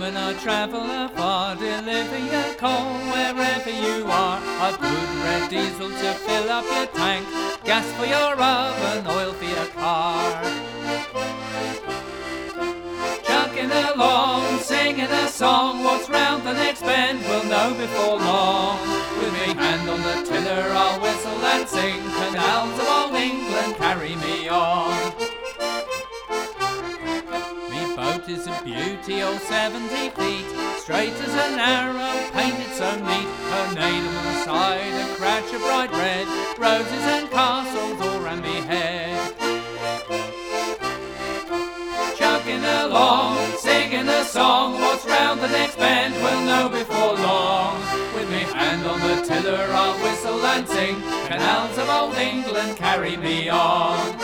Woman, I travel afar, deliver your call wherever you are. I've good red diesel to fill up your tank, gas for your oven, oil for your car. Chugging along, singing a song, what's round the next bend we'll know before long. With me hand on the tiller I'll whistle and sing, canals of old England carry me on. Boat is a beauty, oh 70 feet, straight as an arrow, painted so neat. Her name on the side, a crash of bright red, roses and castles all round me head. Chugging along, singing a song, what's round the next bend we'll know before long. With me hand on the tiller I'll whistle and sing, canals of old England carry me on.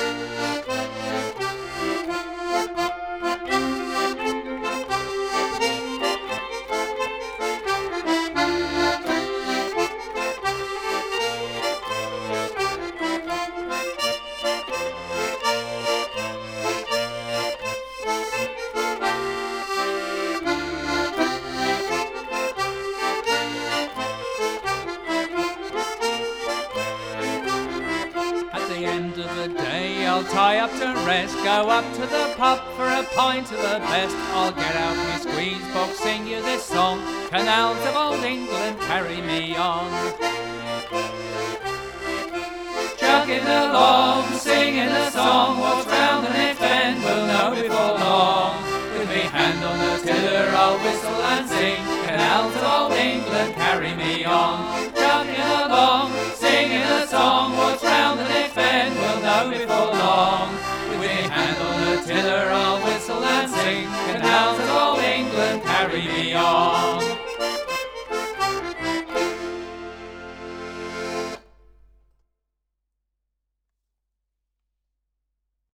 End of the day I'll tie up to rest, go up to the pub for a pint of the best. I'll get out my squeeze box, sing you this song, canals of old England carry me on. Chugging along, singing a song, what's round the next bend we'll know before long. With me hand on the tiller I'll whistle and sing, canals of old England carry me on. Chugging along, singing a song, what's round the next bend we'll know before long. With me hand on the tiller I'll whistle and sing, canals of old England carry me on.